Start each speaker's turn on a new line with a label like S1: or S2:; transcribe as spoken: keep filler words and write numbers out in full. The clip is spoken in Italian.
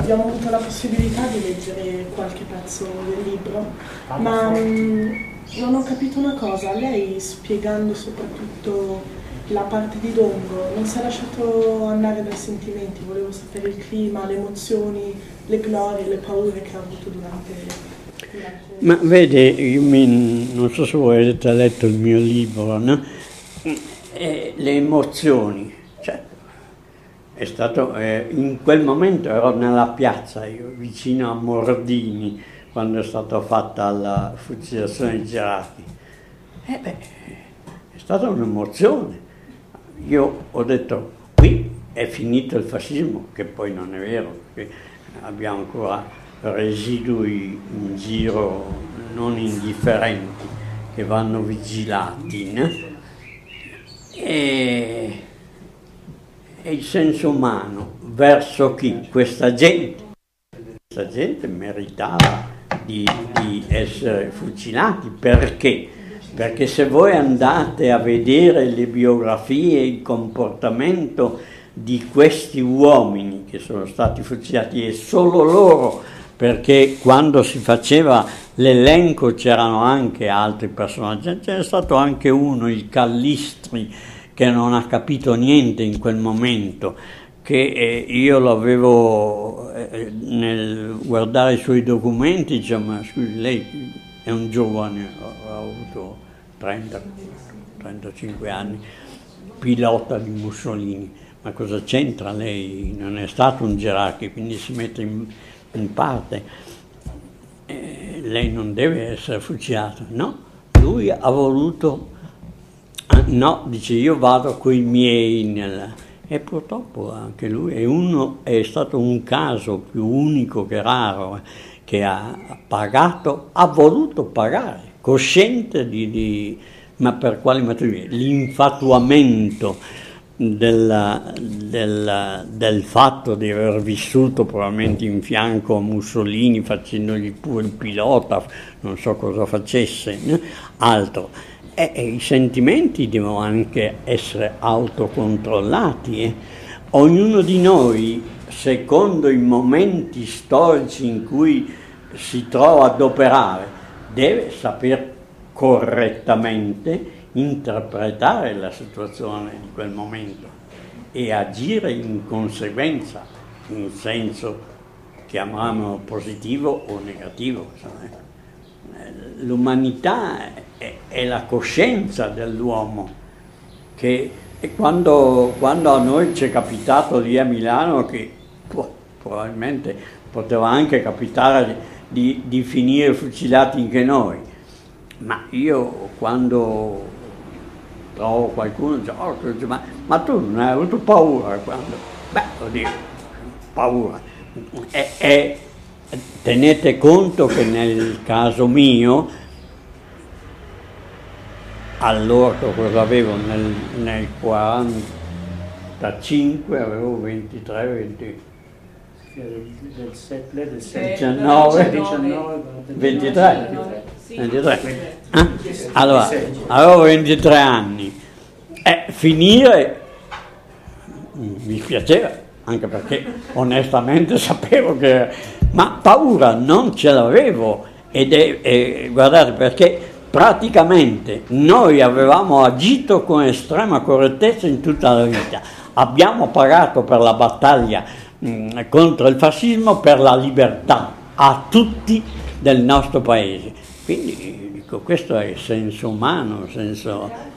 S1: abbiamo avuto la possibilità di leggere qualche pezzo del libro, ma mh, non ho capito una cosa. Lei, spiegando soprattutto la parte di Dongo, non si è lasciato andare dai sentimenti? Volevo sapere il clima, le emozioni, le glorie, le paure che ha avuto durante... durante...
S2: Ma vede, io mi, non so se voi avete letto il mio libro, no? E le emozioni, cioè, è stato, eh, in quel momento ero nella piazza, io, vicino a Mordini, quando è stata fatta la fucilazione di Gerardi. E beh, è stata un'emozione. Io ho detto, qui è finito il fascismo, che poi non è vero, perché abbiamo ancora residui in giro non indifferenti che vanno vigilati, né? E, e il senso umano verso chi? Questa gente. Questa gente meritava di, di essere fucilati. Perché? Perché se voi andate a vedere le biografie e il comportamento di questi uomini che sono stati fucilati, e solo loro, perché quando si faceva l'elenco c'erano anche altri personaggi, c'era stato anche uno, il Callistri, che non ha capito niente in quel momento, che eh, io l'avevo, eh, nel guardare i suoi documenti, dicevo, ma scusi, lei è un giovane, ha avuto trenta trentacinque anni, pilota di Mussolini, ma cosa c'entra lei? Non è stato un gerarchi, quindi si mette in, in parte. Eh, lei non deve essere fucilato. No, lui ha voluto, no, dice io vado coi miei, nella, e purtroppo anche lui è, uno, è stato un caso più unico che raro, che ha pagato, ha voluto pagare, cosciente di, di ma per quale motivo? L'infatuamento Della, della, del fatto di aver vissuto probabilmente in fianco a Mussolini, facendogli pure il pilota, non so cosa facesse, né? Altro. E, e i sentimenti devono anche essere autocontrollati. Eh? Ognuno di noi, secondo i momenti storici in cui si trova ad operare, deve saper correttamente interpretare la situazione di quel momento e agire in conseguenza, in senso, chiamiamolo positivo o negativo. L'umanità è, è la coscienza dell'uomo, che e quando, quando a noi ci è capitato lì a Milano, che boh, probabilmente poteva anche capitare di, di finire fucilati anche noi, ma io quando trovo qualcuno dice, oh, ma, ma tu non hai avuto paura quando? Beh, oddio, paura. E, e tenete conto che nel caso mio, allora cosa avevo? Nel, nel quarantacinque avevo ventitré, venti, diciannove, ventitré. ventitré. Eh? Allora, avevo ventitré anni e finire mi piaceva, anche perché onestamente sapevo che, ma paura non ce l'avevo, ed è, è guardate, perché praticamente noi avevamo agito con estrema correttezza in tutta la vita, abbiamo pagato per la battaglia mh, contro il fascismo, per la libertà a tutti del nostro paese. Quindi dico, questo è il senso umano, il senso